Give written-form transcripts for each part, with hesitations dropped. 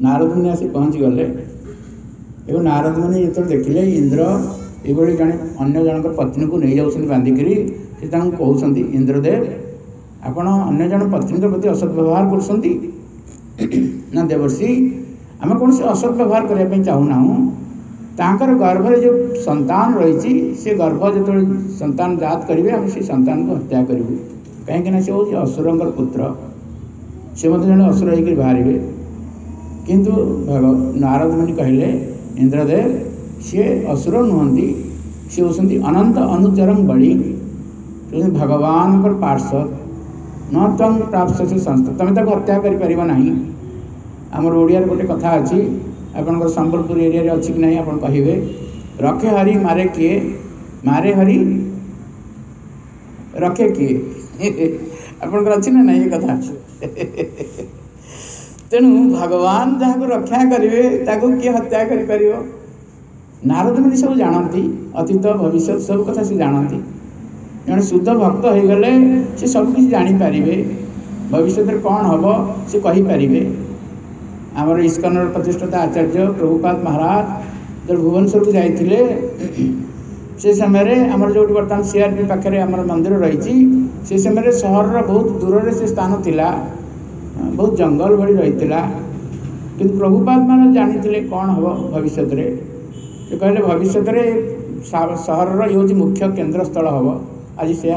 नारद मुनि आसी पहुँची गले एवं नारद मुनि जो देखिले इंद्र ये जड़े अन्य जनक पत्नी को नहीं जाऊँ बांधिकी से कहते इंद्रदेव आपण अन्य जन पत्नी प्रति असत व्यवहार कर देवर्षि आम कौन से असत व्यवहार करने चाहूना तांकर गर्भ जो संतान रही से गर्भ जो संतान जात करेंगे आम से संतान को हत्या करूँ कहीं से हूँ असुरंर पुत्र से जन असुर हो बाहर किंतु नारद मुनि कहले इंद्रदेव सी असुर नुहति सी होती अनंत अनुचरम बड़ी भगवान पार्षद न तम प्राप्त से संस्था तुम ताको हत्या करना आमर ओडिया गोटे कथा अच्छी आपंकर संबलपुर एरिया अच्छी कि नहीं आप कहे रखे हरि मारे किए मारे हरि रखे किए आपंकर अच्छी ना नहीं कथा तेणु भगवान जहाँ को रक्षा करेंगे ताको किए हत्या कर नारद मुनि सब जानती अतीत भविष्य सब कथा से जानती जड़े शुद्ध भक्त हो गले से सबकि जापर भविष्य में कौन हम से कहीपर आमर इस्कन प्रतिष्ठाता आचार्य प्रभुपाद महाराज जो भुवनेश्वर को जाते से समय आमर जो बर्तमान सीआरपी पाखे आमर मंदिर रही से समय सहर बहुत दूर से स्थान थिला बहुत जंगल भरी रही कि प्रभुपाद मान जानी कौन हम भविष्य कहले भविष्य सहर ये मुख्य केन्द्र स्थल हम आज से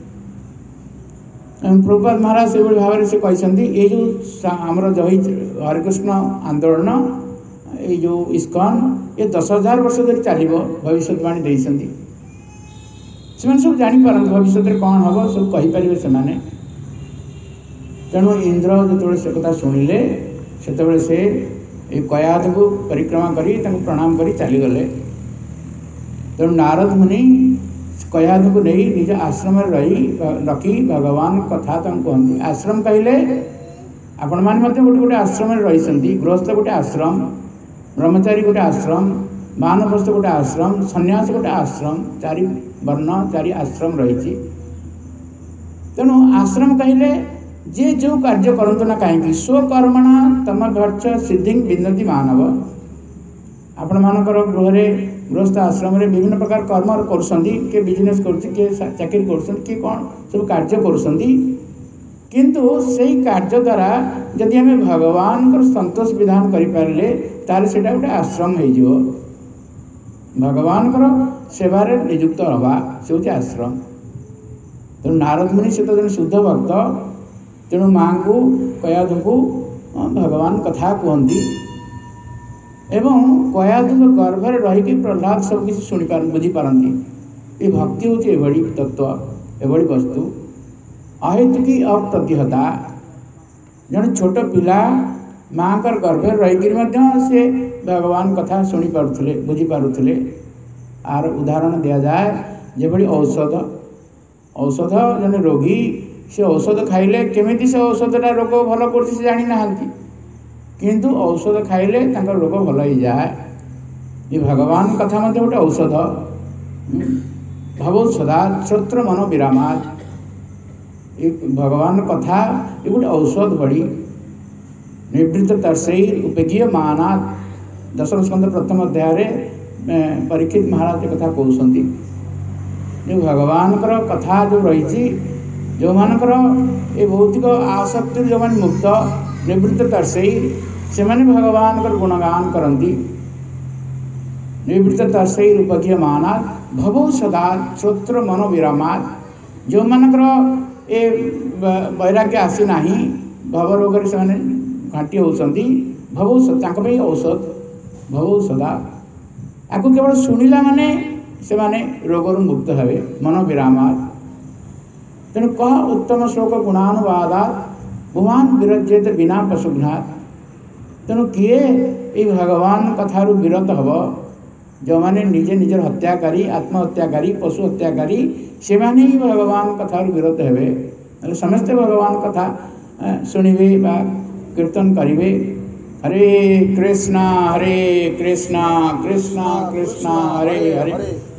प्रभुपाद महाराज से भाव से कहते ये जो आमर हरिकृष्ण आंदोलन ये जो इस्कन ये 10,000 वर्ष धरी चलो भविष्यवाणी देते सब जापर भविष्य में कौन हम सब कहीपर से तेणु इंद्र जो से कथा शुणिले से कयाध को परिक्रमा करी प्रणाम करी चलीगले तेणु नारद मुनि कयाध को नहीं निज आश्रम रखी भगवान कथा कहते आश्रम कहले आपण मैंने गोटे गोटे आश्रम रही गृहस्थ गोटे आश्रम ब्रह्मचारी गोटे आश्रम मानवस्थ गोटे आश्रम सन्यास गोटे आश्रम चारि वर्ण चारि आश्रम रही तेणु आश्रम कहले जे जो कार्य करंतु ना कहीं स्वकर्मणा तम घर्ष सिद्धि विनती मानव आपण मानकर गृह गृहस्थ आश्रम रे विभिन्न प्रकार कर्म कर बिजनेस कर चाकरी कर कौन सब कार्य किंतु से कार्य द्वारा जदि आम भगवान संतोष विधान करें ताले से गोटे आश्रम हो भगवान सेवार नियुक्त हवा से हूँ आश्रम तेणु नारद मुनि से तो जन शुद्ध भक्त तेणु माँ को कयाधु को भगवान कथा कहती एवं कयाधु गर्भ रही प्रहलाद सब किसी शुणी बुझीपारती ये भक्ति हूँ एभली तत्व एभली वस्तु अहेतुकी अप्रतिहता जन छोट पिला माँ कर गर्भ रही से भगवान कथा शुणी पारुले बुझीपारुले आर उदाहरण दि जाए जेभली औषध औषध जन रोगी से औषध खाइले केमिति से औषधटा रोग भल कर जानी ना किंतु औषध खाइले रोग भल हो जाए ये भगवान कथा मध्य गोटे औषध भवौषधा श्रोत्र मन विरामाद ये भगवान कथा ये गोटे औषध बड़ी निवृत्त तर्षई उपेगीय मानात दशम स्कंद प्रथम अध्याय परीक्षित महाराज कथा कहते जो भगवान कथा जो रही जो मानकर ये भौतिक आसक्ति जो मैंने मुक्त निवृत्त तर्षई से भगवान गुणगान करती निवृत्त तर्षई रूपकीय मानात भवौ सदा श्रोत्र मनो विरामात जो मानकर ये वैराग्य आसी ना भव रोग से घाटी होती भवौ औषध भवौ सदा आपको केवल शुणिला माने से माने रोगर मुक्त हे मन विरामात तेणु कह उत्तम श्लोक गुणानुवादात भुवान विरजेत बिना पशुघ्नात तेणु किए ये भगवान कथारू विरत हब जो मैंने निजे निजर हत्याकारी आत्महत्याकारी पशु हत्याकारी से माने ही भगवान कथारू विरत हे समस्ते भगवान कथा शुणिबे बा कीर्तन करिवे हरे कृष्णा कृष्णा कृष्णा हरे हरे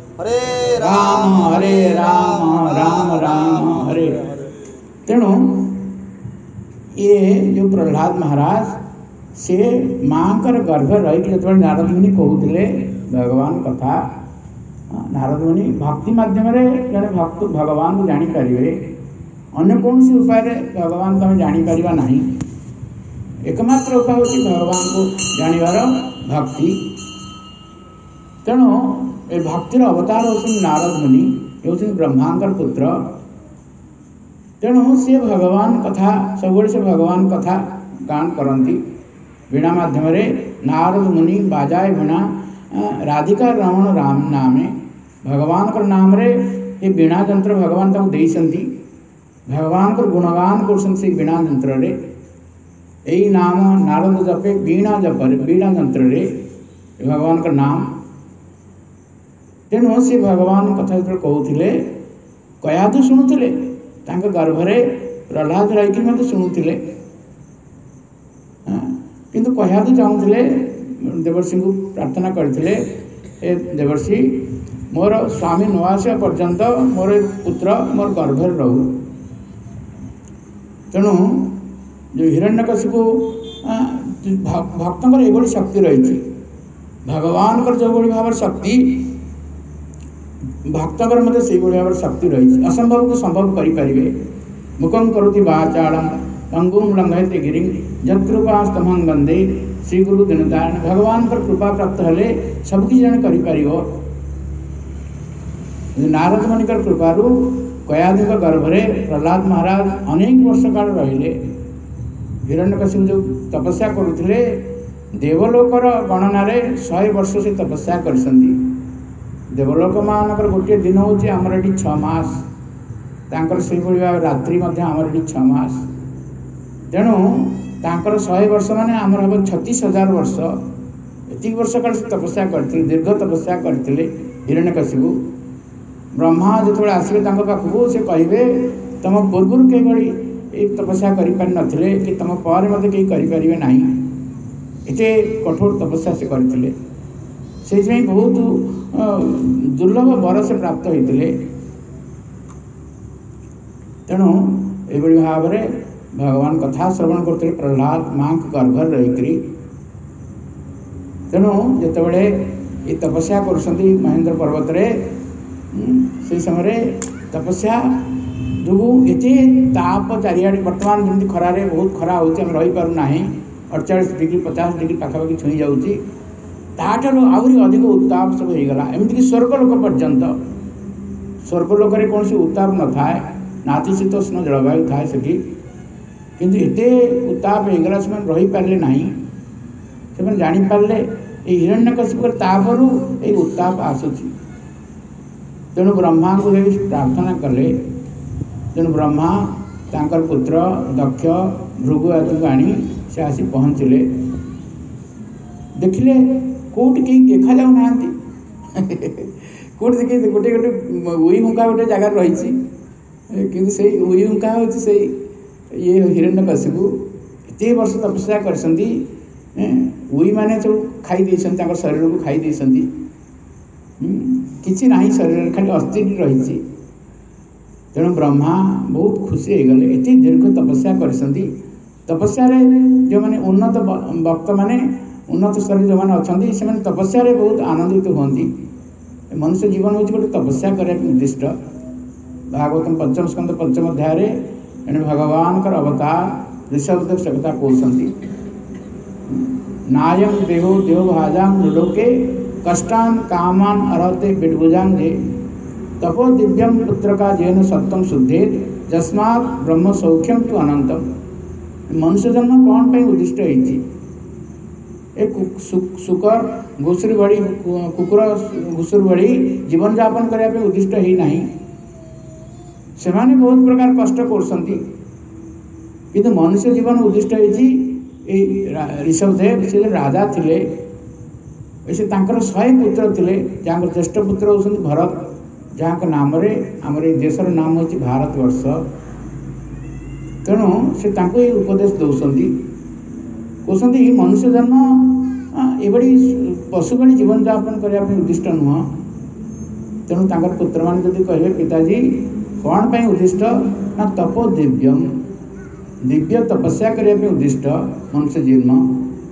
हरे राम राम राम हरे तेणु ये जो प्रहलाद महाराज से माँ गर्भ रही जो नारद मुनि कहते भगवान कथा नारद मुनि भक्ति मध्यम जड़े भक्त भगवान को जानीपारे अन्य कौन सी उपाय भगवान को आम जापर ना एकमात्र उपाय हूँ भगवान को जानिबार भक्ति। तेणु ए भक्तिर अवतार होती नारद मुनि ये ब्रह्मांकर पुत्र। तेणु सी भगवान कथा सब से भगवान कथा गान करती वीणा माध्यम नारद मुनि बाजाए वीणा राधिका रमण राम नामे भगवान को नाम रे ये वीणा यंत्र भगवान तक देइसंती भगवान को गुणगान कर वीणा यंत्र रे यही नाम नारद जपे वीणा जपर वीणा यंत्र रे भगवान का नाम। तेणु से भगवान कथा जो कहते कयादु शुणुले गर्भरे प्रहलाद रही शुणुले किंतु कयादु चाहूले देवर्षि को प्रार्थना करते देवर्षि मोर स्वामी न आसा पर्यंत मोर पुत्र मोर गर्भर रहू। तेणु जो हिरण्यकशिपु भक्तों ये शक्ति रही भगवान जो भाव शक्ति भक्तों मध्य से भाव शक्ति रही असंभव को संभव करें मुखम करोति वाचालम पंगुम लंघयते गिरिं जत्कृपास्तमं वंदे श्री गुरु दिनदायन भगवान पर कृपा प्राप्त हेले सबकि जन करिपार। नारद मुनिकर कृपारू कयादु गर्भरे प्रहलाद महाराज अनेक वर्ष काल रहिले हिरण्यकशिपु जो तपस्या करुले देवलोकर गणन 100 वर्ष से तपस्या करसंती देवलोक मानकर गोटे दिन हूँ आमर ये 6 मास तांकर से भाव रात्रि आमर ये 6 मास। तेणु तांकर 100 वर्ष माने आमर हम 36,000 वर्ष एति वर्ष काल तपस्या करते दीर्घ तपस्या करते हिरण्यकशिपु। ब्रह्मा जो आसवे पाखक से कहे तुम पूर्व कई तपस्या करें कि तुम पर मत कहीं करें ना एत कठोर तपस्या से करते से बहुत दुर्लभ वर से प्राप्त होते। तेणु ये भाव में भगवान कथा श्रवण करते प्रहलाद माँ गर्भर रही। तेणु जितेबले ये तपस्या कर महेंद्र पर्वत से समय तपस्या जो ये ताप चारिआडे बर्तमान जमी खरारे बहुत खरा होम रहीपारूना 48 डिग्री 50 डिग्री पाखापाखि छुई जाऊँगी ताठारू आहरी अधिक उत्ताप सब होगा एमती स्वर्गलोक पर्यंत स्वर्गलोक कौन से उत्ताप न थाए नातिशीतोष्ण जलवायु थाए सेठी किंतु एते उत्ताप होगा से रही पारे ना से जानीपारे ये हिरण्यकशिपु तापरू ये उत्ताप आसूची। तेणु ब्रह्मा को प्रार्थना कले तेणु ब्रह्मा तांकर पुत्र दक्ष भृगु आदि को आनी से आसी पहुँचले देखिले कौटी कहीं देखा जाऊना कौट देखिए गोटे गोटे उई हुंका गोटे जगार रही कि से उई हुंका हूँ से ये हिरण्यकशिपु एत वर्ष तपस्या कर उई मैंने सब खाई शरीर को खाई किसी ना शरीर खाली अस्थि रही। तेणु ब्रह्मा बहुत खुशी हो गले एत दीर्घ तपस्या कर तपस्या जो मैंने उन्नत भक्त मैंने उन्नत स्तर जो मैंने अच्छा से तपस्या बहुत आनंदित होती। मनुष्य जीवन हूँ गोटे तपस्या करने उद्दिष्ट भागवतम 5म स्कंद 5म अध्याय भगवान का अवतार ऋषभदेव से कथा कहते नायम देहो देव भाजांग लोके कष्टान कामान अरहते बिडभुजांगे तपो दिव्यम पुत्र का जैन सत्यम शुद्धे जस्मात् ब्रह्म सौख्यम तो अनंतम। मनुष्य जन्म कौन पे उद्दिष्ट होती एक सुकर घुसुरी भड़ी कुकुर घुसुरी भड़ी जीवन यापन करने उद्दिष्ट ही नहीं से बहुत प्रकार कष्ट कर मनुष्य जीवन उद्दिष्ट होती ऋषभदेव से राजा थिले से 100 पुत्र थे जहाँ ज्येष्ठ पुत्र होती भरत जहाँ नाम आमर देशर नाम हूँ भारतवर्ष। तेणु से उपदेश दौरान कहते मनुष्य जन्म ये पशु भली जीवन यापन करने उद्दिष्ट नुह। तेणु तांकर पुत्र मान जदि कहे पिताजी कौन पे उद्दिष्ट ना तपो दिव्यम दिव्य तपस्या करने उद्दिष्ट मनुष्य जन्म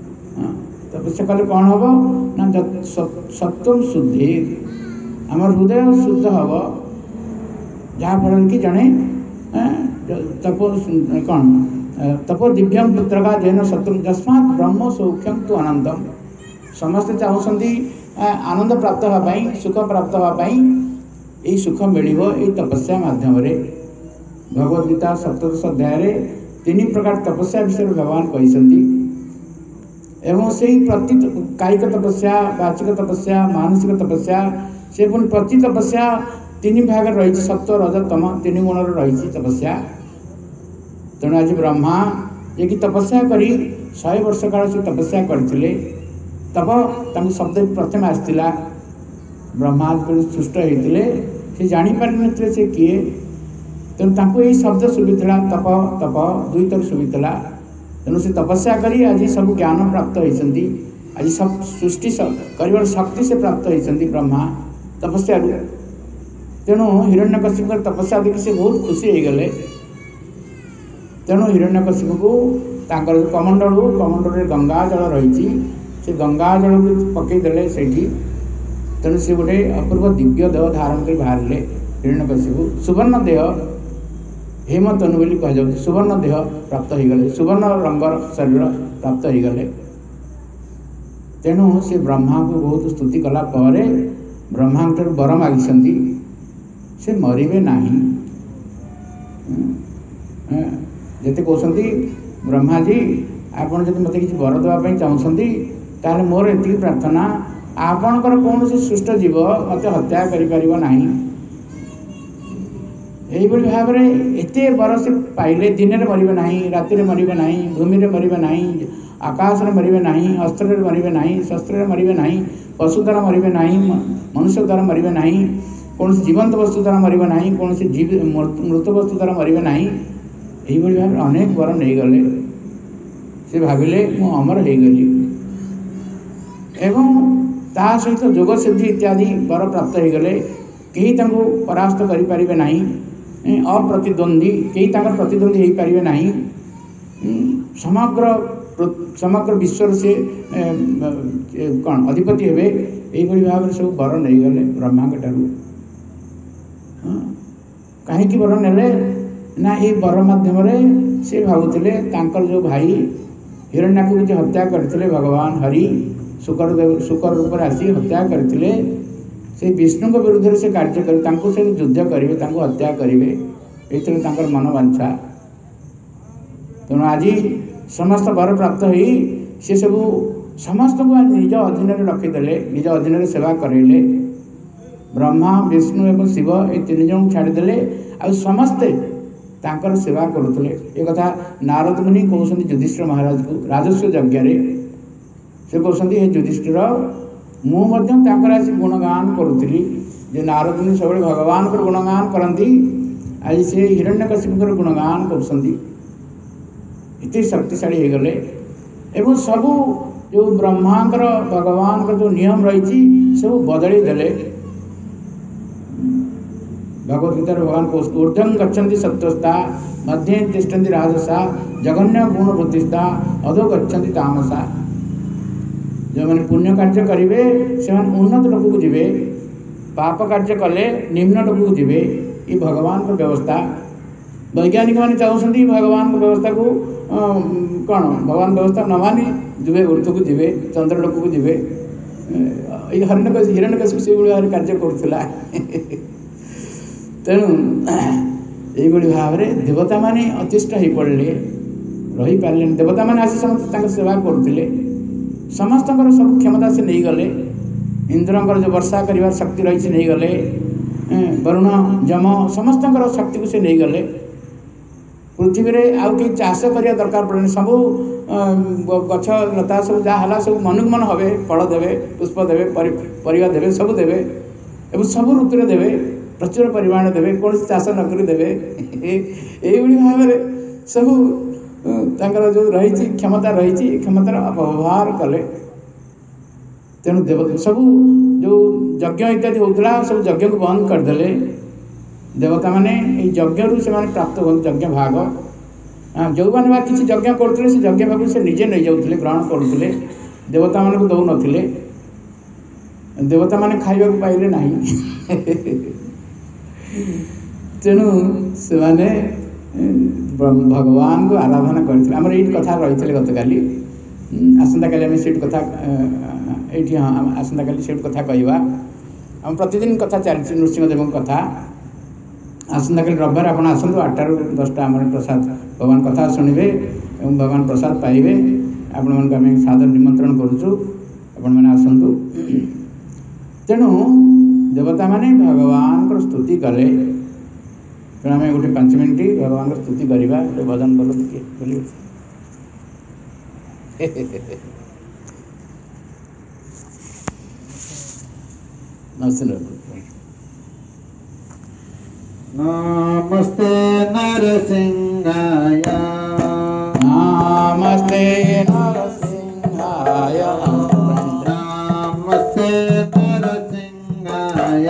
तपस्या कले कौन हम ना सत्वम शुद्धि आम हृदय शुद्ध हम जहाँफल कि जड़े तप कौन तपो दिव्यम पुत्र का जैन सत्यम तस्मात् ब्रह्म सौख्यम तो अनंतम समस्ते चाहते आनंद प्राप्त हाँपाई सुख प्राप्त हाँपाई यही सुख मिल तपस्या मध्यम भगवद्गीता 17 अध्याय 3 प्रकार तपस्या विषय भगवान कहते एवं से प्रति कायिक तपस्या वाचिक तपस्या मानसिक तपस्या से पुणी प्रति तपस्या 3 भाग रही सत्व रज तम 3 गुण रही तपस्या तेणु आज ब्रह्मा ये तपस्या करी 100 वर्ष काल से तपस्या करते तप तक शब्द प्रथम आसला ब्रह्मा सृष्ट होते से जापार न से किए तेणु यही शब्द शुभीला तप तप 2 थर शुभीला तेणु से तपस्या करी आज सब ज्ञान प्राप्त होती आज सब सृष्टि कर शक्ति से प्राप्त होती ब्रह्मा तपस्या तेणु हिरण्यकशिप तपस्या देखी से बहुत खुशी हो गले तेणु हिरण्यकशिप को कमंडल गंगा जल रही से गंगा जल पकईदे से तेणु से गोटे अपूर्व दिव्य देह धारण कर बाहर हिरण्यकशिप सुवर्ण देह हेमतनु बोली कह जाए सुवर्ण देह प्राप्त हो गले सुवर्ण रंगर शरीर प्राप्त हो गले तेणु से ब्रह्मा को बहुत स्तुति कला ब्रह्मा वर मागिଛନ୍ତି से मरबे नहीं जिते कहते ब्रह्मा जी आपड़ जब मत किसी वर देवाई चाहते ताल मोर एति प्रार्थना आपणकर कौन सृष्ट जीव मत हत्या करना यही भाव में एत वर से पाइले दिन में मरबे नहीं राति मरबे नहीं भूमि में मरबे नहीं आकाश में मरबे नहीं अस्त्र में मरबे नहीं शस्त्र में मरबे नहीं पशु द्वारा मरबे नहीं मनुष्य द्वारा मरबे नहीं कौन जीवंत वस्तु द्वारा मरबे नहीं कौन मृत वस्तु द्वारा मरबे नहीं यही भाव में अनेक वर नहीं गले से भाविले मु अमर हो गली एवं ता सहित जोग सिद्धि इत्यादि वर प्राप्त हो गले कहीं परास्त करें नहीं अप्रतिद्वंदी कहीं प्रतिद्वंदी हो पारे नहीं समग्र विश्व से कौन अधिपति हे यही भाव में सब वर नहीं गले ब्रह्मा ठार कहीं वर ने ना ये वर मध्यम से भावुले जो भाई हिरण्याक्ष जो हत्या करते भगवान हरि शुकर रूप आसी हत्या करते से विष्णु के विरुद्ध से कार्य कर युद्ध करेंगे हत्या करेंगे ये मन वांछा तेणु आज समस्त वर प्राप्त हो सी सब समस्त को निज अधीन रखीदे निज अधीन सेवा करेले ब्रह्मा विष्णु एवं शिव ये 3 जन छाड़ीदे आ समस्ते तांकर सेवा करुले ये कथा नारद मुनि कहते युधिष्ठिर महाराज को राजस्व यज्ञ से कहते हे युधिष्ठिर मुझे गुणगान करुली जो नारद मुनि सब भगवान को गुणगान करती आज से हिरण्यकशिप गुणगान करते शक्तिशाली हो गले एवं सबू जो ब्रह्मांकर भगवान का जो नियम रही सब बदली देले भगवद्गीता भगवान को ऊर्धम गच्छन्ति सत्वस्ता मध्य तिष्ठन्ति राजसा जघन्य गुण वृद्धिस्ता अधो गच्छन्ति तामसा जो मैंने पुण्य कार्य करेंगे से उन्नत लोक को जीवे पाप कार्य कले निम्न लोक को जीवे ये भगवान को व्यवस्था वैज्ञानिक मैंने चाहते भगवान को व्यवस्था को कौन भगवान व्यवस्था न मानी जीवे ऊर्ध को जीवे चंद्र लोक को जीवे हिरण्यकशिप से भाव कार्य करुला तेणु यही भाव में देवता माने अतिष्ठ हो पड़े रही पारे देवता माने आसी समस्त सेवा करुले समस्त सब क्षमता से नहीं गले इंद्र जो वर्षा कर शक्ति रही से नहीं गले वरुण जम समस्त शक्ति को से नहीं गले पृथ्वी में आउ कहीं चाष करने दरकार पड़े सब गछ लता सब जहाँ सब मन मन हे फल देवे पुष्प देवे परिवा देवे सब देवे एवं सब ऋतु देवे प्रचुर परिमाण देवे कौन चाष नक देवे यही भाव में सब तांकर जो रही क्षमता रही क्षमतार अपव्यवहार कले तेणु देव सब जो यज्ञ इत्यादि होता सब यज्ञ को बंद करदे देवता माने यज्ञ से प्राप्त हो यज्ञ भाग जो मैंने किसी यज्ञ करते से यज्ञ भाग से निजे नहीं जाते ग्रहण करुले देवता मान को दौ नथिले देवता माने खाइबा को पाइले नाही तेणु से माने भगवान को आराधना करथिले हमर एई कथा रहिथिले गतकाली आसंता काली हम सेट कथा एठी आसंता काली सेट कथा कहवा हम प्रतिदिन कथा चलछि नृसिंहदेव कथा आसंता काली रविवार आपण आसंतु 8 ରୁ 10टा हमर प्रसाद भगवान कथा सुनिबे एवं भगवान प्रसाद पाइबे आपण मन हम सादर निमंत्रण करूछु आपण माने आसंतु तेणु देवता माने भगवान को स्तुति कले तेणु आम गोटे 5 मिनिट भगवान को स्तुति करवा भजन कलु टिके बोलिए नमस्ते नरसिंहाय नमस्ते नरसिंहाय नमस्ते नरसिंहाय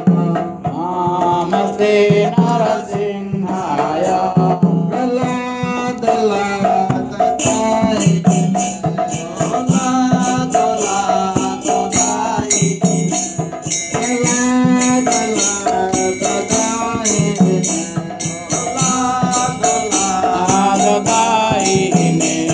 नमस्ते नरसिंहाय गला दला दताई गला दला दताई गला दला दताई गला दला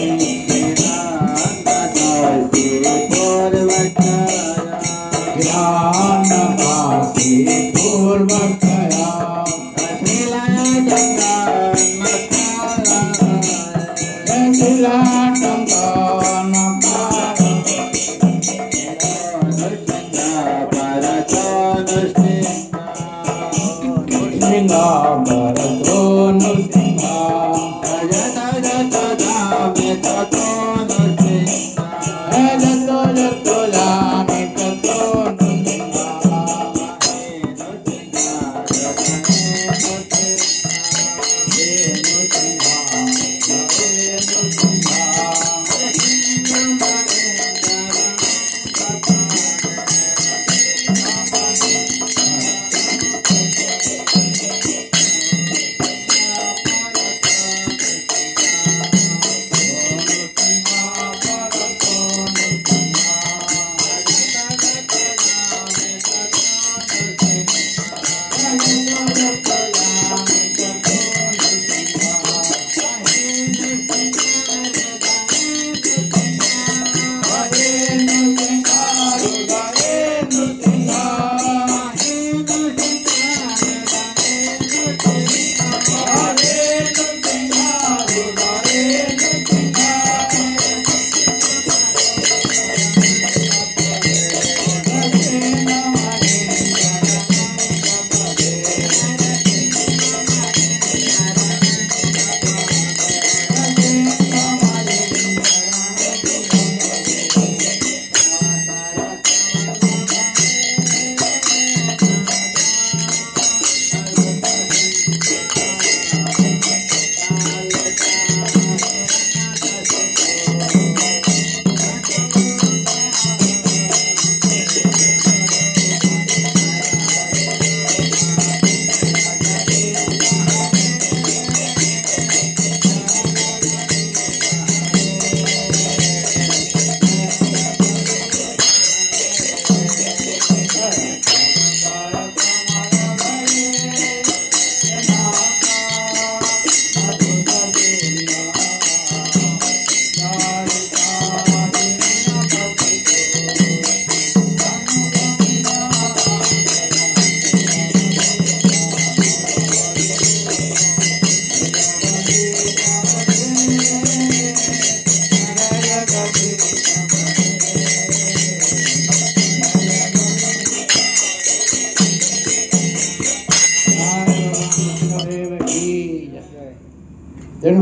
तेणु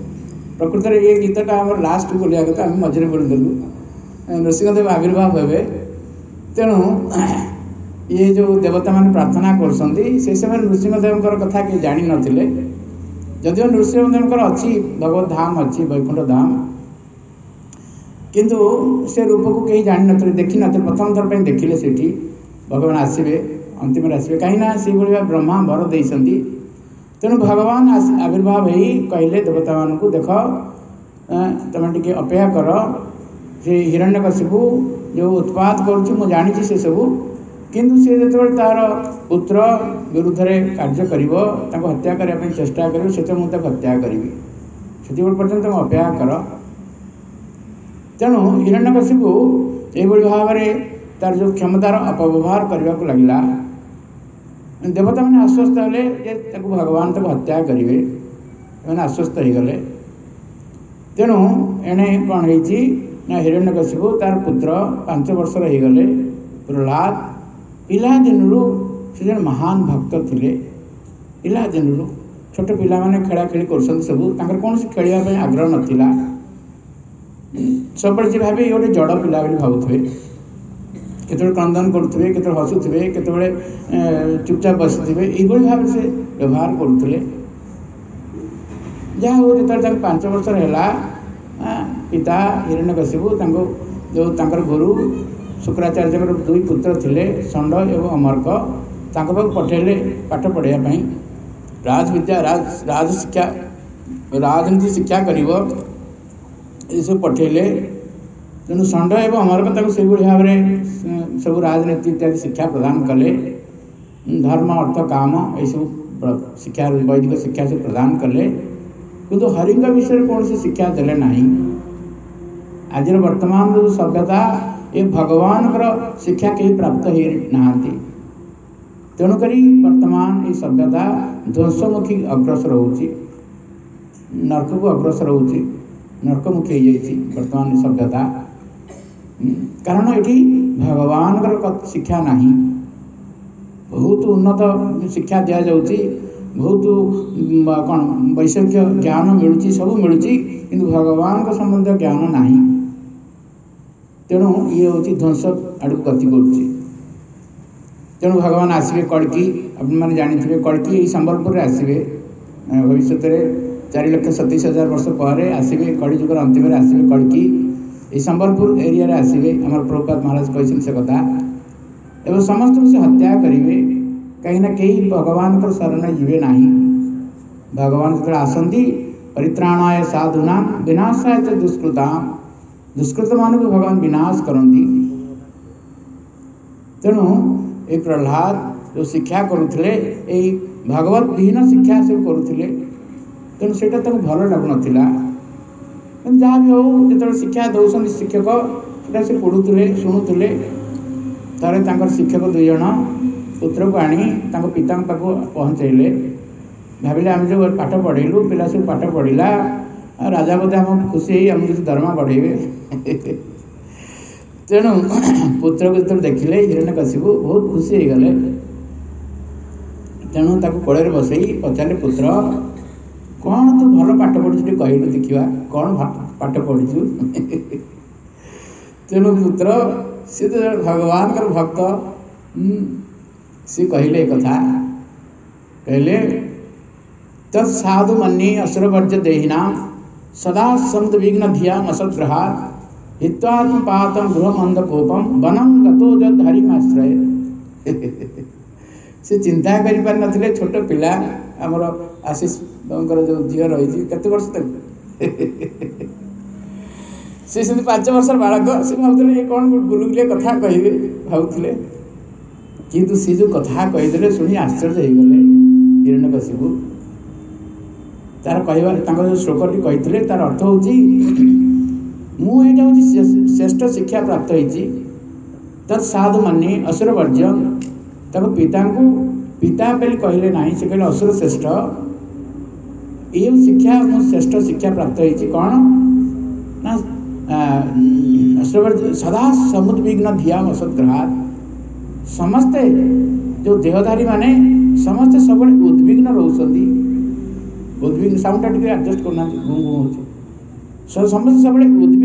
प्रकृत में ये गीतटा आम लास्ट बोलिया कथा आम मझे बोलीदेलु नृसिंहदेव आविर्भाव हे तेणु ये जो देवता मान प्रार्थना कर समय नृसिंहदेव कथा कि जान नथिले जदिव नृसिंहदेव अच्छी भगवत धाम अच्छी वैकुंठ धाम किंतु से रूप को कहीं जान नथिले देखी नथिले प्रथम थर पर देखिले सेठी भगवान आसवे अंतिम आसवे कहीं से ब्रह्मा वर देइसंती तेणु भगवान आविर्भाव ही कहले देवता मान को देख तुम टे अपेक्षा कर से हिरण्यकशिपु जो उत्पात करुच्ची मु जानी से सबू किंतु सी जो तार पुत्र विरुद्ध कार्य कर हत्या करने चेष्टा कर हत्या करी से पर्यंत तुम अपेक्षा कर। तेणु हिरण्यकशिपु यही भाव में तार जो क्षमतार अपव्यवहार करने को लगला देवता मैंने आश्वस्त हेले भगवान तक हत्या करेंगे मैंने आश्वस्त हो गले। तेणु एणे कौन है हिरण्यकशिपु तार पुत्र 5 वर्षर हो गले प्रहलाद पिला दिन से जन महान भक्त थे पिला दिन छोट पिला माने खेला खेली कर सबू कौन खेलवाई आग्रह नाला सब भाव ये गोटे जड़ पिला भावुए केतबे क्रंदन करुवे केत हसुवे केतबे चुपचाप बसी ये भाव से व्यवहार करुले जहाँ हो जो 5 वर्षर है पिता हिरण्यकशिपु जो गुरु शुक्राचार्य 2 पुत्र थे षंड एवं अमर्क पाख पठेले पाठ पढ़ाई राजविद्या राज शिक्षा राजनीति शिक्षा कर सब पठेले। तेणु षंड एवं अमर्क से भाव में सब राजनीति इत्यादि शिक्षा प्रदान कले धर्म अर्थ काम ये सब शिक्षा वैदिक शिक्षा से प्रदान कले किंतु हरि विषय कौन से शिक्षा देले नहीं। आज वर्तमान जो सभ्यता ये भगवान शिक्षा कहीं प्राप्त हो नहांती तेणुक वर्तमान ये सभ्यता ध्वंसमुखी अग्रसर होची नरक को अग्रसर होची नरकमुखी हो जाती वर्तमान सभ्यता कारण ये भगवान शिक्षा नहीं बहुत उन्नत शिक्षा दि जाऊँगी बहुत कौन वैषयिक ज्ञान मिलूँ सब मिलूँ किंतु भगवान का संबंध ज्ञान नहीं तेणु ये हूँ ध्वंस आड़ को गति करुच्ची। तेणु भगवान आसवे कड़की आपने जानी कड़की यही संबलपुर आसवे भविष्य 4,37,000 वर्ष पर आसवे कलिजुगर अंतिम आसवे कड़की ये संबलपुर एरिया आसवे आम प्रभुपाद महाराज कहते से कथा एवं समस्त से हत्या करेंगे कहीं कहीं भगवान को शरण जीवे ना भगवान जो आसती परित्राणाय साधुना विनाशाय च दुष्कृता दुष्कृत मान को भगवान विनाश करती। तेणु ये प्रहलाद जो शिक्षा करुले भगवत विहीन शिक्षा सब करुले तेणु से भल लगुना जहाँ भी हो जो शिक्षा दौरान शिक्षक से पढ़ुले शुणुले थे शिक्षक 2 जन पुत्र को आनी पिता पाख पहुँचेले भाविले आम जो पाठ पढ़ेलु पिला सब पाठ पढ़ला राजा बोधे आम खुशी आम किसी दरमा बढ़ेबे तेणु पुत्र को जो देखिले हिरण्यकशिपु बहुत खुशी हो गले। तेणु ताको कोड़े बसई पचारे पुत्र कौन तू भल पाठ पढ़ु कहलु देखा कौन पाठ पढ़ु तेणु पुत्र सी तो भगवान का भक्त सी कहले कथा कहले तत्साधु मन्ये असुरवर्ज देहिना सदा समुद विघ्न धिया असद्ग्रहा हित्वात्मपातम गृह अंधकोपम वनम गतो जद हरिमाश्रय से चिंता कर पार नथिले छोट पिला आमर आशीष जो झील रही केते वर्ष तक से 5 वर्ष बालक से भावुले ये कौन गुलगुलिया कथा कहे भावुले किंतु सी जो कथा कहीदे शुणी आश्चर्य हो गले हिरण्यकशिपु तार कह जो श्लोकटी कही तार अर्थ हूँ मुझे हूँ श्रेष्ठ शिक्षा प्राप्त होती तत्साधु माने असुर वर्ज्य पिता को पिता पे कहले ना से कहले असुर श्रेष्ठ ये शिक्षा मुझे श्रेष्ठ शिक्षा प्राप्त होती कौन ना असुर सदा समुद्विग्न धिया असद्ग्रहा समस्ते जो देहधारी माने समस्ते सब उद्विग्न रोचती उद्विग्न साउंड टे एडजस्ट करना गुँ गुँ हो समस्त सब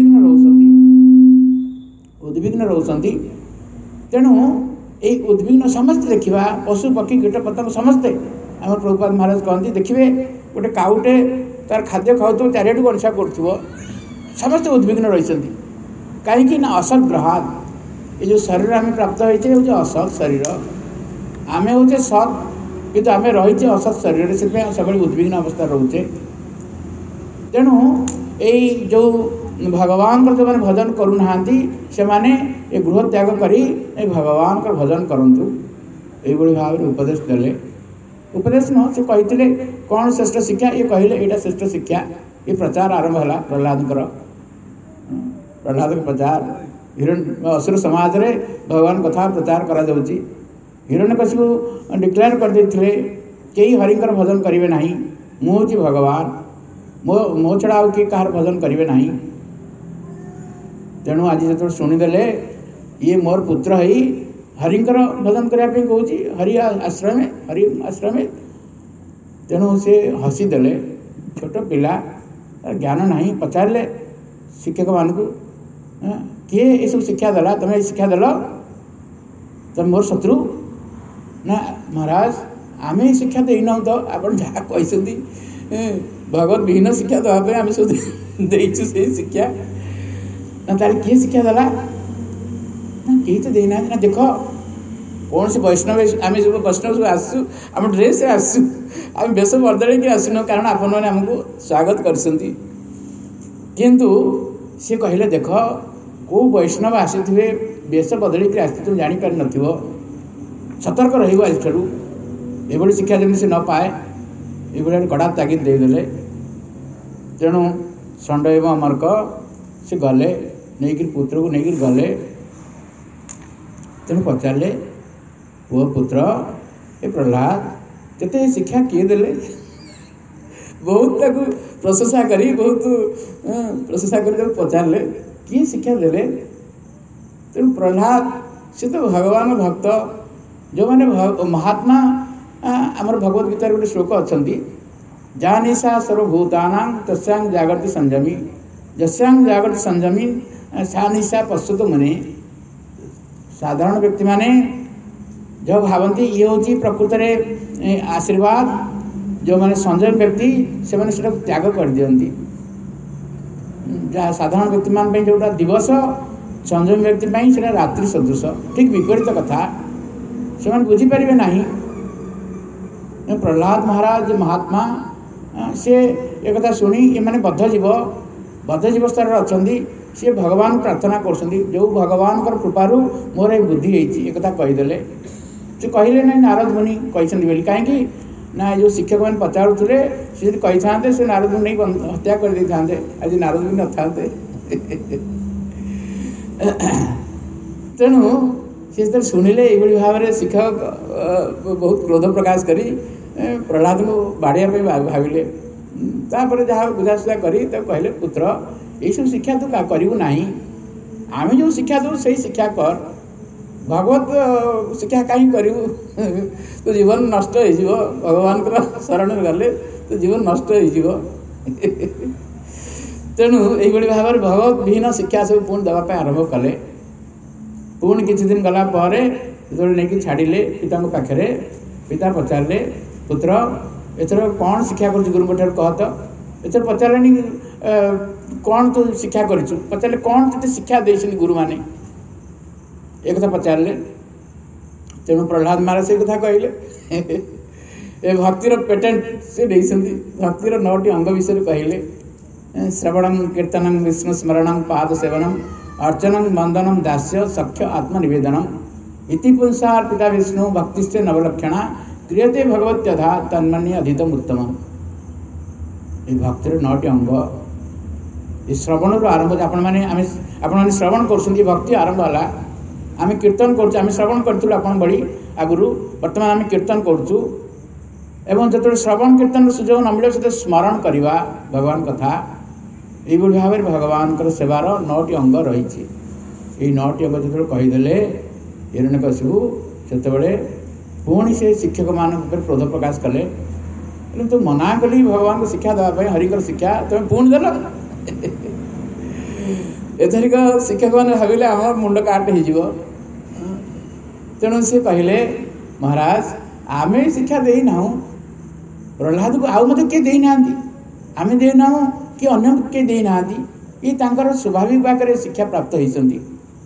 उद्विग्न रोचती तेणु ये उद्विग्न समस्त देखा पशु पक्षी कीट पतंग समस्ते आम प्रभुपाद महाराज कहते देखिए गोटे काउटे तार खाद्य खाऊ चारिट वर्षा कर समस्ते उद्विग्न रही कहीं असत ग्रहात ये जो शरीर आम प्राप्त होते हूँ असत शरीर आम हूँ सत किंतु आम रही असत शरीर से सब उद्विग्न अवस्था रोचे तेणु यही जो भगवान जो मैंने भजन करूना से माने ए गृह त्याग करी ए भगवान का भजन करंतु ये भाव में उपदेश देले। उपदेश न से कहते कौन श्रेष्ठ शिक्षा ये कहले यहाँ श्रेष्ठ शिक्षा ये प्रचार आरंभ है प्रहलाद प्रहलाद प्रचार असुर समाज रे भगवान कथा प्रचार करा जाउची। हिरण्यकशिपु डिक्लेयर कर देथिले केही हरिकर भजन करिवे नाही मु होची भगवान मो छड़ा आउ कि कहार भजन करिवे नाही। तेणु आज जो शुणीदे ये मोर पुत्र है हरिंकर भजन करने कौच हरि आश्रम तेणु से हसीदे छोट पिला ज्ञान ना पचारे शिक्षक मान किए ये सब शिक्षा देला तुम्हें शिक्षा देल तुम मोर शत्रु ना महाराज आम शिक्षा देना तो आप जहाँ कहते भगवत विहीन शिक्षा देवाई आम सब देचु से शिक्षा ना तार किए शिक्षा देला ना कहीं तो देना ना देख कौन से वैष्णव आम सब वैष्णव सब आसु आम ड्रेस आसु आम बेस बदल के आसन कारण आपण मैंने आमको स्वागत कर किंतु सी कहले देख को वैष्णव आसी बेस बदल के आस तुम जापार न सतर्क रही ये शिक्षा जमी से न पाए ये कड़ा तागिद देदेले। तेणु षंड एवं अमरक से गले नहीं पुत्र को नहीं गले तेणु पचारे पुओ पुत्र ए प्रहलाद केते शिक्षा किए देले बहुत ताकू प्रशंसा करी बहुत प्रशंसा कर पचारे किए शिक्षा देले। तेणु प्रहलाद से तो भगवान भक्त जो मैंने महात्मा आमर भगवत गीतार गोटे श्लोक अच्छा जा निशा सर्वभूतानां तस्यांग जागृति संयमी जस्यांग जागृति संयमी सा निशा पश्चात मुने। साधारण व्यक्ति माने जो भावती ये हूँ प्रकृत में आशीर्वाद जो मैंने संयम व्यक्ति से मैंने त्याग कर दियंती। साधारण व्यक्ति मान जोटा दिवस संयम व्यक्ति से रात्रि सदृश ठीक विपरीत कथा से बुझीपारे ना। प्रहलाद महाराज महात्मा से एक कथा शुणी ये मैंने बद्ध जीव स्तर अच्छा सी भगवान प्रार्थना कर जो भगवान कृपारू मोर ये बुद्धि एक कथा कहीदे से कहले ना नारद मुनि कहते कहीं ना जो शिक्षक मैंने पचारूले सी कही था से नारद मुनि नहीं हत्या कर दे था आज नारद मुनि न था। तेणु सी शुणिले ये भाव में शिक्षक बहुत क्रोध प्रकाश करी प्रहलाद को बाड़िया भाविले तापर जहाँ बुझासुझा करी कहले पुत्र ये सब शिक्षा तू करू ना आम जो शिक्षा दू से शिक्षा कर भगवत शिक्षा कहीं करू तो जीवन नष्ट हो भगवान शरण गले तो जीवन नष्ट हो। तेणु ये भाव में भगवत विहीन शिक्षा सब पुणी देवाई आरंभ कले। पुणी किसी दिन गला जो नहीं छाड़िले पिता पाखे पिता पचारे पुत्र एथर कौन शिक्षा कर गुरु ठार कह तो एथर पचारे कौन तू शिक्षा कर पचारे कौन ते शिक्षा दे गुरु मैंने एक कथा पचारे। तेणु प्रहलाद महाराज से कथा कहले ए भक्तिर पेटेंट से भक्तिर 9टी अंग विषय कहले श्रवणम कीर्तनम विष्णु स्मरणम पाद सेवनम अर्चनम वंदनम दास्य सख्य आत्मनिवेदनम इति पुंसार्पिता विष्णु भक्तिश्च नवलक्षणा क्रियते भगवत्यधा तन्मन्ये अधितम उत्तम। ये भक्तिर 9टी अंग ये श्रवण आरंभ आपण मैंने श्रवण कर भक्ति आरंभ है आम कीर्तन कर श्रवण करूँ आप बड़ी आगुरी बर्तमान आम कीर्तन करूँ एवं जो श्रवण कीर्तन सुजोग न मिले से स्मरण करवा भगवान कथा ये भाव में भगवान सेवार 9टी अंग रही। 9टी अंग जो कहीदे हिरण्यकशिपु से पुणी से शिक्षक मान क्रोध प्रकाश कले तो मना कली भगवान को शिक्षा देवाई हरिकर शिक्षा तुम पुणी देल एथरिक शिक्षक मैंने भाविले आम मुंड काट हो। तेणु सी कहले महाराज आम शिक्षा देना प्रहलाद को आउ मत किए देना आम देना कि अन्य किए देना ये तांकर स्वाभाविक भाग शिक्षा प्राप्त होती।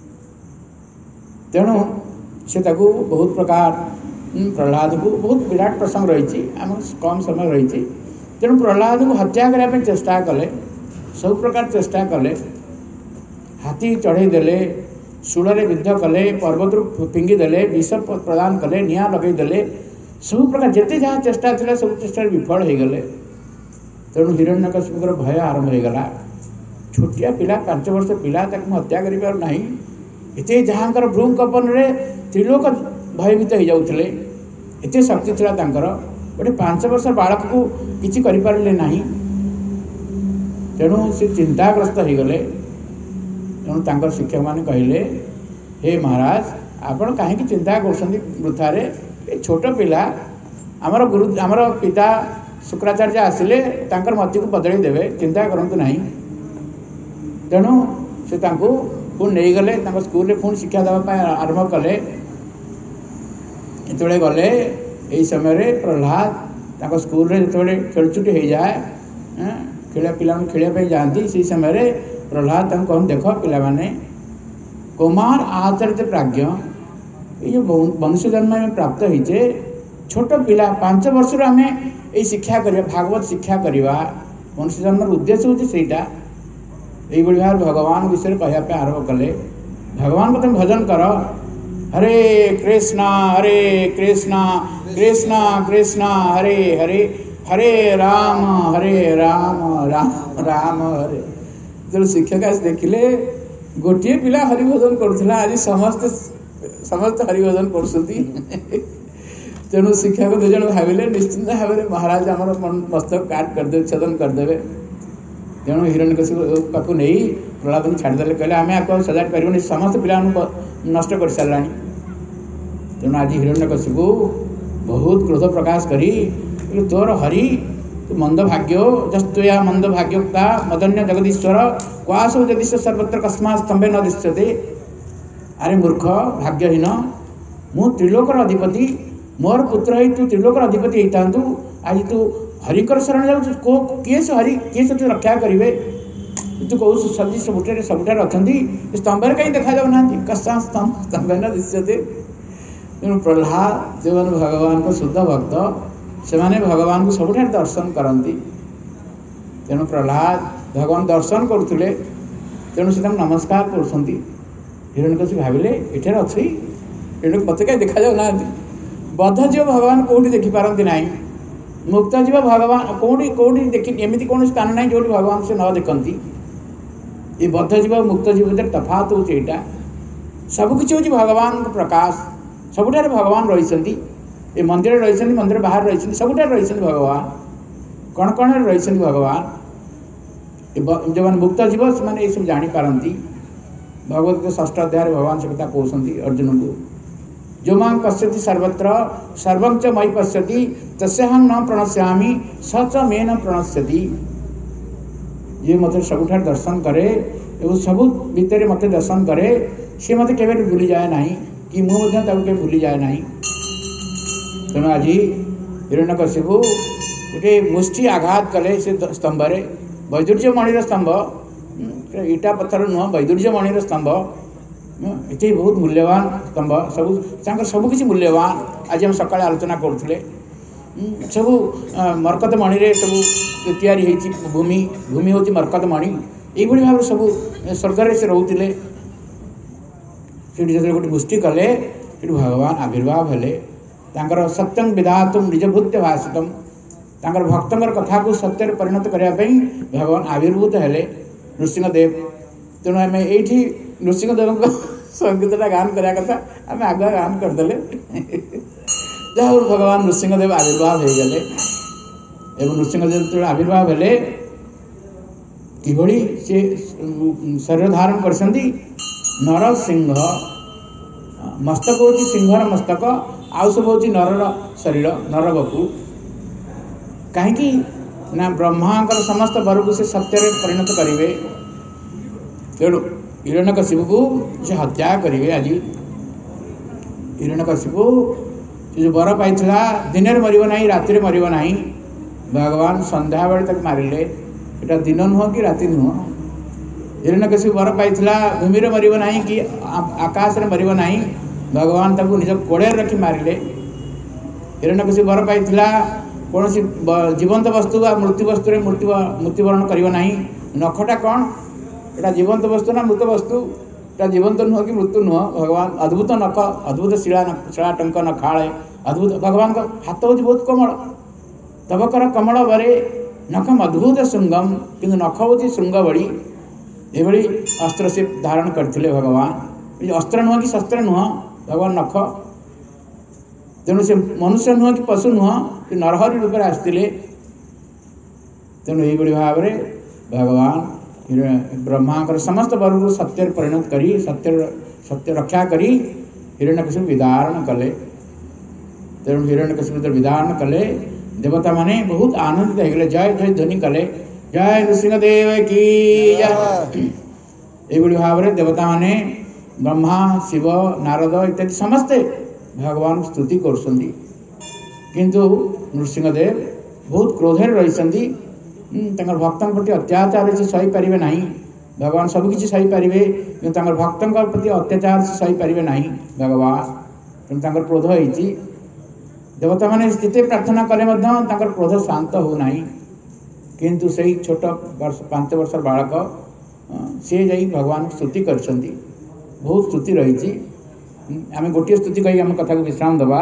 तेणु से बहुत प्रकार प्रहलाद को बहुत विराट प्रसंग रही आम कम समय रही तेणु प्रहलाद को हत्या करने चेष्टा कले सब प्रकार चेष्टा कले हाथी चढ़े देले शूल विद्ध कले पर्वत फिंगी देले विष प्रदान कले निआं लगेदेले सब प्रकार जिते जहाँ चेष्टा था सब चेष्टा विफल हो गले। तेणु हिरण्यकशिपुर भय आरंभ हो गला। छोटिया पिला 5 वर्ष पिला हत्या करना एत जहाँ भ्रूम कपन त्रिलोक भयभीत हो जाते एत शक्ति था गोटे 5 वर्ष बालक को किसी करें ना। तेणु से चिंताग्रस्त हो गले। तेणु शिक्षक मैंने कहले हे महाराज आपण कहीं चिंता कर वृथारे छोट पिला आमर गुरु आमर पिता शुक्राचार्य आसिले मति को बदल देवे चिंता करंतु नहीं। तेणु से पुणी नहीं गले स्कूल पुणी शिक्षा देवाई आरंभ कले। जो गले यही समय प्रहलाद स्कूल जो खेलछुट्टी हो जाए खेल पिला खेलने जाती से समय प्रहलाद कहन देख पिला माने कुमार आचरित प्राज्ञ ये जो मनुष्य जन्म में प्राप्त होचे छोट पिला 5 वर्ष आम ये शिक्षा करिया भागवत शिक्षा करवा मनुष्य जन्म उद्देश्य होचे सेटा यही भाव भगवान विषय कहवाई आरंभ कले। भगवान को तुम भजन कर हरे कृष्णा कृष्णा कृष्णा हरे हरे हरे राम राम राम हरे। जो शिक्षक आज देखिले गोटे पिला हरिभजन करुला आज समस्त हरिभजन कर। तेणु शिक्षक 2 जन भाविले निश्चिंत भाव में महाराज आम मस्तक काट करदे छेदन करदे। तेणु हिरण्यकशिपु पाक नहीं प्रहलाद को छाड़देले कहले आम आपको सजाड़ पार्बनी समस्त पिला नष्ट कर सारा। तेणु आज हिरण्यकशिपु बहुत क्रोध प्रकाश करी तोर हरि तू मंद भाग्यो जस्तया मंद भाग्योक्ता मदन्य जगदीश्वर क्वासो जदीश सर्वत्र कस्मा स्तंभे न दृश्यते। अरे मूर्ख भाग्यहीन मु त्रिलोकर अधिपति मोर पुत्र ही तू त्रिलोकर अधिपति होता आज तू हरिकर शरण जाऊ किए से हरि किए से तू रक्षा करेंगे तू कौन सदी सबुठार अच्छा स्तंभ कहीं देखा जाऊना कस्मा स्तंभ न दृश्यते। तेणु प्रहलाद जो भगवान को शुद्ध भक्त से माने भगवान को सबुठ दर्शन करती। तेणु प्रहलाद भगवान दर्शन करुले तेणु से नमस्कार कर। हिरण्यकशिपु भाविले एठार अच्छी तेणु मत कहीं देखा जाऊना बद्ध जीव भगवान कौटी देखिपारती ना मुक्त जीव भगवान कौटी कौटी देखी एमती कौन स्थान ना जो भगवान से न देखती। ये बद्ध जीव मुक्त जीव भर तफात हो सबकि हूँ भगवान प्रकाश सबुठार भगवान रही ये मंदिर रही मंदिर बाहर रही सबुठार रही भगवान कण कण रही भगवान। जो मैंने मुक्त जीव से ये सब जापारती भगवत के 6ठ अध्याय भगवान से कथा कहते अर्जुन को जो मां पश्यति सर्वत्र सर्वं च मयि पश्यति तस्याहं न प्रणश्यामि स च मे न प्रणश्यति। ये मत सबुठार दर्शन करे एवं सबु भितर मत दर्शन करे सी मत के भूली जाए ना कि मुझे भूली जाए ना। तेणु आज हिरण्यकशिपु गोटे मुष्टि आघात कले से स्तंभ वैदुर्य मणिर स्तंभ इटा पत्थर नुह वैदुर्य मणिर स्तंभ ये बहुत मूल्यवान स्तंभ सब सबकि मूल्यवान आज हम सकाଳେ आलोचना करुले सबू मरकत मणि सब तैयारी भूमि भूमि हूँ मरकत मणि यही भाव सब स्वर्ग से रोते जो गोटे मुष्टि कले भगवान आविर्भाव हेले सत्यं विधातुम निजभूत्य भाषितम भक्तर कथा को सत्य परिणत करने भगवान आविर्भूत हेले नृसिंहदेव। तेणु आम ये नृसिंहदेव संगीतटा गान करा कथा आम आगे गान करदे जहाँ भगवान नृसिंहदेव आविर्भाव हो गले एवं नृसिंहदेव जो आविर्भाव हेले किभली से शरीर धारण कर नर सिंह मस्तक हूँ सिंहर मस्तक आउ सब हूँ नरर शरीर नर बपु कहीं ना ब्रह्मांकर समस्त वर को से सत्य परिणत करेंगे। तेणु हिरण्यकशिपु को से हत्या करेंगे। आज हिरण्यकशिपु जो वर पाई दिन में मर ना राति मर ना भगवान संध्या बेले तक मारे एटा दिन नुह कि राति नुह। हिरण्यकशिपु वर पाई भूमि में मर ना कि आकाश में मर ना भगवान ताको निज कोड़े रखी मारे। हिरण्यकशिपु वर पाई कौन जीवंत वस्तु मृत्यु वस्तु मृत्युवरण करना नखटा कौन एटा जीवंत वस्तु ना मृत वस्तु? एटा जीवंत नुह कि मृत्यु नुह? भगवान अद्भुत नख, अद्भुत शिलाटंक नखाळे, अद्भुत भगवान का हाथ हूँ बहुत कोमल। तबकर कमल बरे नखम अद्भुत श्रृंगम, किंतु नख हूँ श्रृंग बड़ी। ये अस्त्र से धारण करते भगवान। अस्त्र नुह कि शस्त्र नुह भगवान नख। तेणु से मनुष्य नुह कि पशु नुह, कि नरहरि रूप आसते। तेणु यही भाव में भगवान ब्रह्मा समस्त वर्ग को सत्य परिणत करी सत्य रक्षा करी हिरण्यकशिपु विदारण कले। तेणु हिरण्यकशिपु विदारण कले देवता माने बहुत आनंदित हो गए, जय जय ध्वनि कले, जय नृसिंहदेव की जय। ये भाव में देवता माने ब्रह्मा शिव नारद इत्यादि समस्ते भगवान स्तुति करुँच। किंतु नृसिंहदेव बहुत क्रोध रही भक्तों प्रति अत्याचार से सही पारे ना। भगवान सबकि सही पारे कि भक्तों प्रति अत्याचार से सही पारे ना भगवान। तेणु क्रोध होती देवता मैंने जिते प्रार्थना कले क्रोध शांत होना। किंतु से छोट 5 वर्ष बालक सी जा भगवान स्तुति कर बहुत स्तुति रही। आम गोटे स्तुति कही आम कथा को विश्राम दबा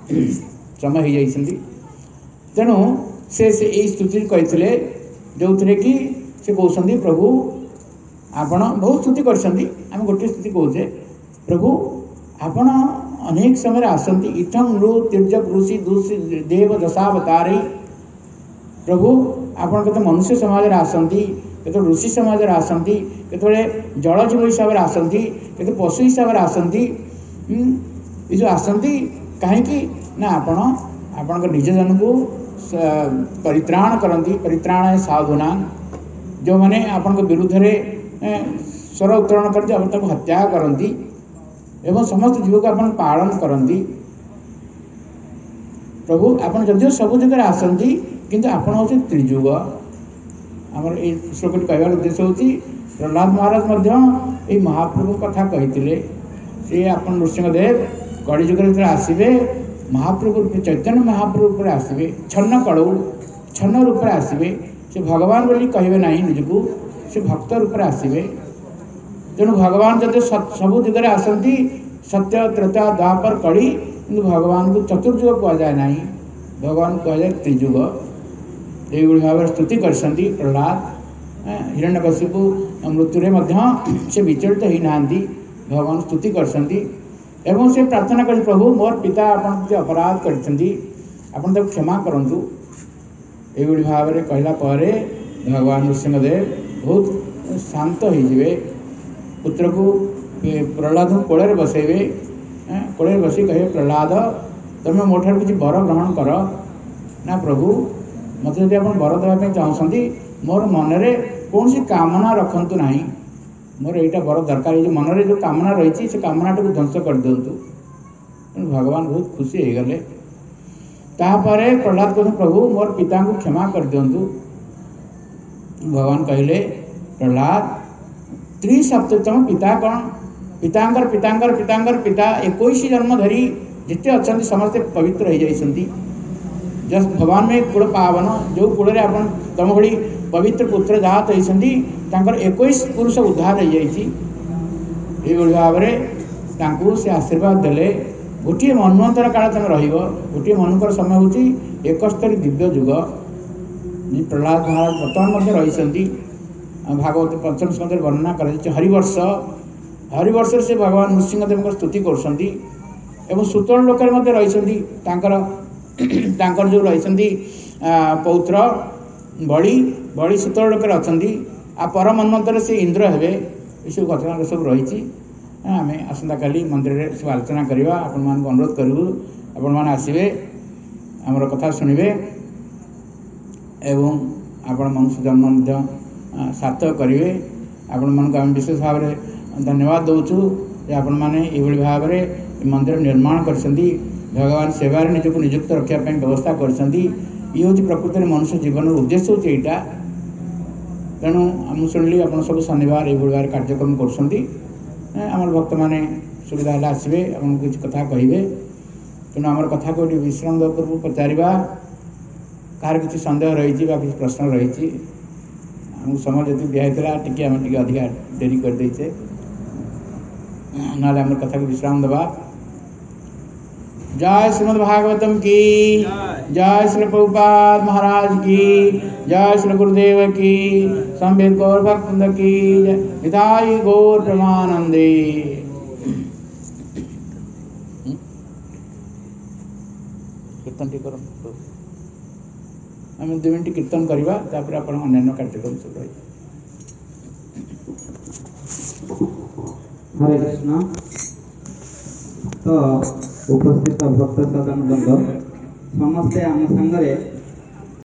समय हो जाती। तेणु से यही स्तुति कहते जो थे कि से कहते प्रभु आपण बहुत स्तुति करम गोटे स्तुति कहे प्रभु आपण अनेक समय आसती इठम नृ तीर्ज ऋषि दूषि देव दशावतारी। प्रभु आपण के मनुष्य समाज आसती, के ऋषि समाज आसती, के जलजीव हिसाब से आसती, के पशु हिसाब से आसती। ये जो आसती कहीं ना आपण निज जन को परित्राण करती। परित्राण साधुना जो मैंने आपण विरुद्ध स्वर उत्तोलन करते हत्या करती एवं समस्त जीव को आपण पालन करती। प्रभु आपण जदिव सब जगह आसती किंतु आपण हूँ त्रिजुग। आमर ये श्लोक कहवार उद्देश्य हूँ प्रहलाद महाराज ये महाप्रभु कथा कहते। सी आप नृसिंहदेव कलिजुग आसवे महाप्रभु चैतन्य महाप्रभु आसवे छन्न कड़ौ छन्न रूप आसवे। से भगवान बोली कहे ना निजको से भक्त रूप आसवे। तेणु भगवान जब सबु दिगरे आसती सत्य त्रेता द्वापर कड़ी कि भगवान को चतुर्युग कहुए ना भगवान कहुए त्रिजुग। ये भाव स्तुति कर प्रहलाद हिरण्यकशिपु मृत्यु से विचलित होना भगवान स्तुति कर एवं से प्रार्थना कर प्रभु मोर पिता आपन अपराध कर क्षमा करंतु। ये भाव में कहला पर भगवान नृसिंहदेव बहुत शांत होइजिवे। पुत्र को प्रहलाद कोड़े बसैबे, कोड़े बसी कहे प्रहलाद तुम्हें मो ठार किसी वर ग्रहण कर ना प्रभु मत जब आप वर देवाई चाहते मोर मनरे कौन सी कामना रखंतु ना मोर यहाँ वर दरकार जो मनरे जो कामना रही से कामना को ध्वंस कर दिंतु। भगवान बहुत खुशी हो गले। तापर प्रहलाद कहते प्रभु मोर पिता को क्षमा कर दिंतु। भगवान कहले प्रहलाद त्रिसप्तम पिता कौन पितांकर पितांकर पितांकर पिता 21 जन्म धरी जिते अच्छा समस्ते पवित्र हो जाती। जस भगवान में कुल पावन जो कूल आप तुम भली पवित्र पुत्र जात होती 21 पुरुष उद्धार हो जाती। भाव में से आशीर्वाद देले गोटे मनवंतर काल तुम रोटे मनुकर समय हूँ 71 दिव्य जुग। प्रहलाद महाराज बर्तमान रही भागवत पंचम स्कंद वर्णना कर हरिवर्ष हरिवर्ष से भगवान नृसिंहदेव स्तुति कर सुतल लोक रही जो रही पौत्र बड़ी बड़ी सुतल लोक अच्छा पर मनमंत्र से इंद्र हे ये सब घटना सब रही। आम आसंता काली मंदिर में सब आलोचना करवा आपण मान अनुरोध करूँ आपण मैंने आसवे आमर कथा शुणवे एवं आपण मनुष्य जन्म सार्थक करेंगे। आपण मानक आम विशेष भाव में धन्यवाद दौचु आपण मैंने ये भाव में मंदिर निर्माण कर भगवान सेवार निजक नियुक्त रखापी व्यवस्था कर प्रकृति में मनुष्य जीवन उद्देश्य हूँ यहाँ। तेणु आम शुणिली आप सब शनिवार ये भाव कार्यक्रम कर भक्त मैंने सुविधा है आसवे आपको किसी कथा कहे। तेणु आम कथा को विश्राम पूर्व पचार कहार किसी सन्देह रही किसी प्रश्न रही आमको समय जी दिखाई टी आम टे अधिका डेरी कर देचे ना आम कथा को विश्राम दबा। जय श्रीमद् भागवतम की जय श्री प्रभुपाद महाराज की जय श्री गुरुदेव की संवेद गौर भक्त की निताई गौर प्रेमानंदे। कीर्तन टी कर आम 2 मिनट कीर्तन करवा तापर आप अन्य कार्यक्रम सब रही। हरे कृष्ण। तो उपस्थित भक्त सदन बंद समस्ते आम संगे